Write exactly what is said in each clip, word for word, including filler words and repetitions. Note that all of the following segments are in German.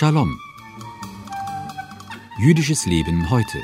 Shalom. Jüdisches Leben heute.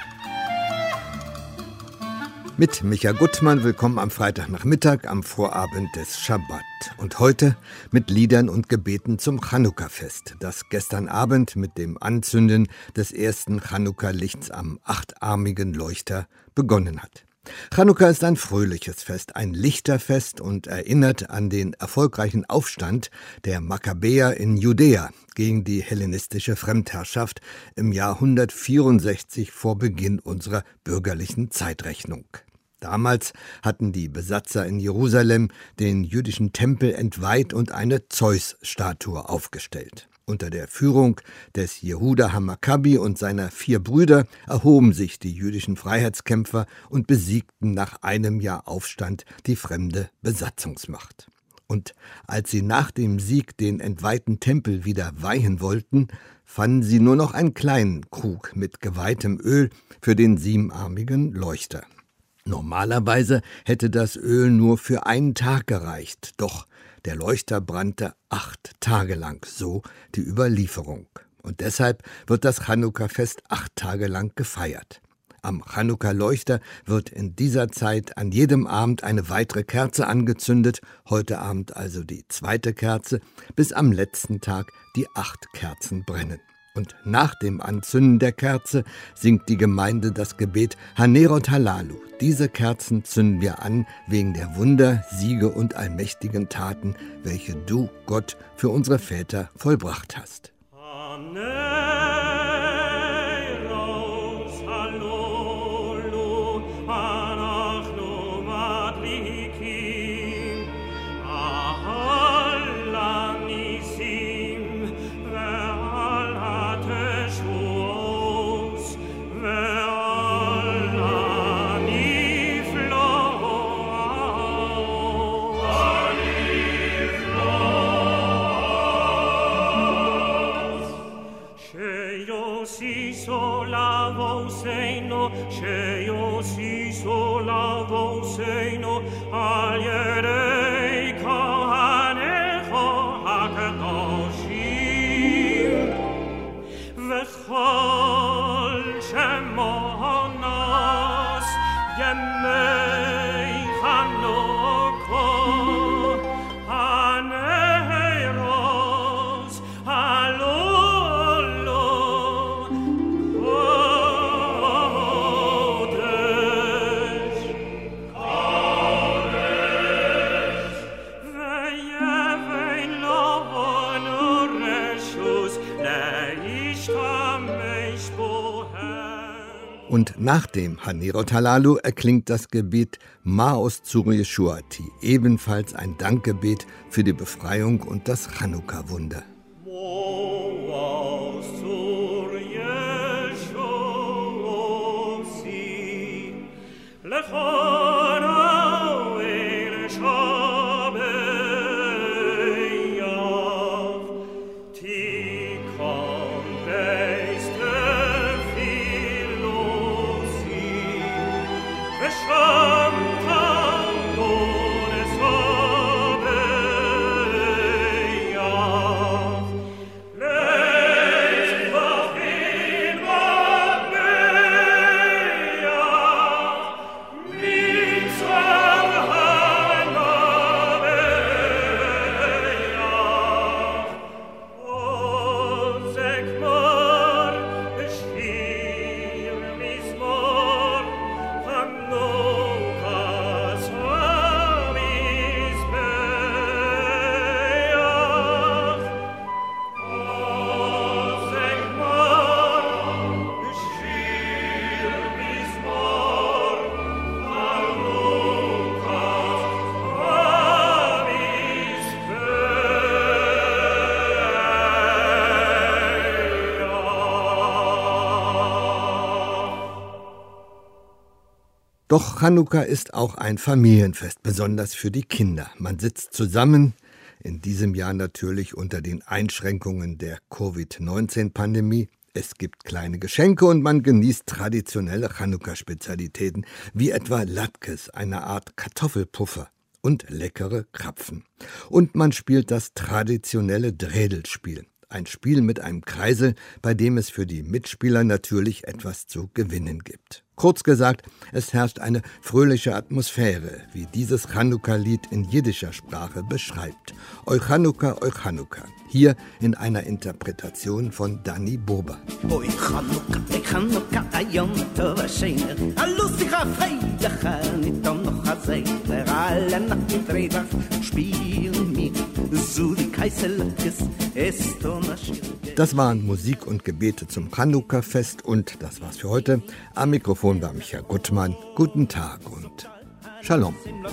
Mit Micha Gutmann, willkommen am Freitagnachmittag, am Vorabend des Schabbat. Und heute mit Liedern und Gebeten zum Chanukka-Fest, das gestern Abend mit dem Anzünden des ersten Chanukka-Lichts am achtarmigen Leuchter begonnen hat. Chanukka ist ein fröhliches Fest, ein Lichterfest und erinnert an den erfolgreichen Aufstand der Makkabäer in Judäa gegen die hellenistische Fremdherrschaft im Jahr hundertvierundsechzig vor Beginn unserer bürgerlichen Zeitrechnung. Damals hatten die Besatzer in Jerusalem den jüdischen Tempel entweiht und eine Zeus-Statue aufgestellt. Unter der Führung des Jehuda HaMaccabi und seiner vier Brüder erhoben sich die jüdischen Freiheitskämpfer und besiegten nach einem Jahr Aufstand die fremde Besatzungsmacht. Und als sie nach dem Sieg den entweihten Tempel wieder weihen wollten, fanden sie nur noch einen kleinen Krug mit geweihtem Öl für den siebenarmigen Leuchter. Normalerweise hätte das Öl nur für einen Tag gereicht, doch der Leuchter brannte acht Tage lang, so die Überlieferung. Und deshalb wird das Chanukka-Fest acht Tage lang gefeiert. Am Chanukka-Leuchter wird in dieser Zeit an jedem Abend eine weitere Kerze angezündet, heute Abend also die zweite Kerze, bis am letzten Tag die acht Kerzen brennen. Und nach dem Anzünden der Kerze singt die Gemeinde das Gebet Hanerot Halalu. Diese Kerzen zünden wir an wegen der Wunder, Siege und allmächtigen Taten, welche du, Gott, für unsere Väter vollbracht hast. Und nach dem Hanerot Halalu erklingt das Gebet Maos Tzur Yeshuati, ebenfalls ein Dankgebet für die Befreiung und das Chanukka-Wunder. Doch Chanukka ist auch ein Familienfest, besonders für die Kinder. Man sitzt zusammen, in diesem Jahr natürlich unter den Einschränkungen der Covid neunzehn Pandemie. Es gibt kleine Geschenke und man genießt traditionelle Chanukka-Spezialitäten, wie etwa Latkes, eine Art Kartoffelpuffer, und leckere Krapfen. Und man spielt das traditionelle Drädelspiel. Ein Spiel mit einem Kreisel, bei dem es für die Mitspieler natürlich etwas zu gewinnen gibt. Kurz gesagt, es herrscht eine fröhliche Atmosphäre, wie dieses Chanukka-Lied in jiddischer Sprache beschreibt. Oi Chanukka, oi Chanukka. Hier in einer Interpretation von Danny Bober. Oi Chanukka, oi Chanukka, ayom tov sheiner. Alusicha freidacha, nitom noch hazeiner. Alle Nacht mit Redach spielen mir. So die Kaiselakes, esto nashir. Das waren Musik und Gebete zum Chanukka-Fest und das war's für heute. Am Mikrofon war Michael Guttmann. Guten Tag und Shalom.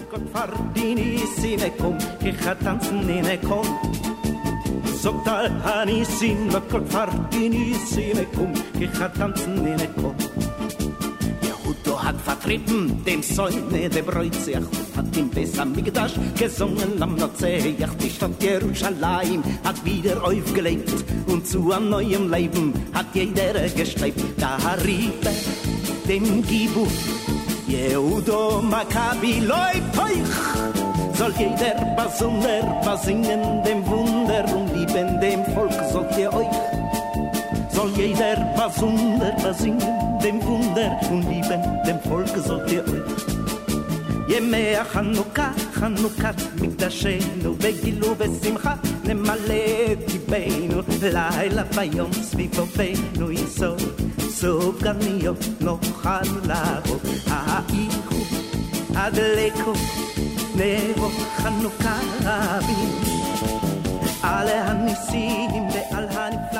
Soktal hanisim lokot fardinisime kum gehatanzen nene kom. Jehudo hat vertrieben dem Säune der Bräuze hat ihm besser Migdash gesungen am Notzeach die Stadt Jerusalem hat wieder aufgelebt und zu einem neuen Leben hat jeder gestrebt. Da rief er dem Gibur Jehudo Maccabi läuft euch. Soll jeder Basuner besingen dem Wunder und lieben dem Volk sollt ihr euch. Soll jeder Basuner besingen dem Wunder und lieben dem Volk sollt ihr euch. Yemei Chanukka, Chanukka Mikdashenu vegilu besimcha nemale tibeinu laila bayom svivovenu yisov sov ganiyot nochanu lavo ha'ikhu adleku Nevo Chanukka Rabin, alle Hanisim, alle Hanif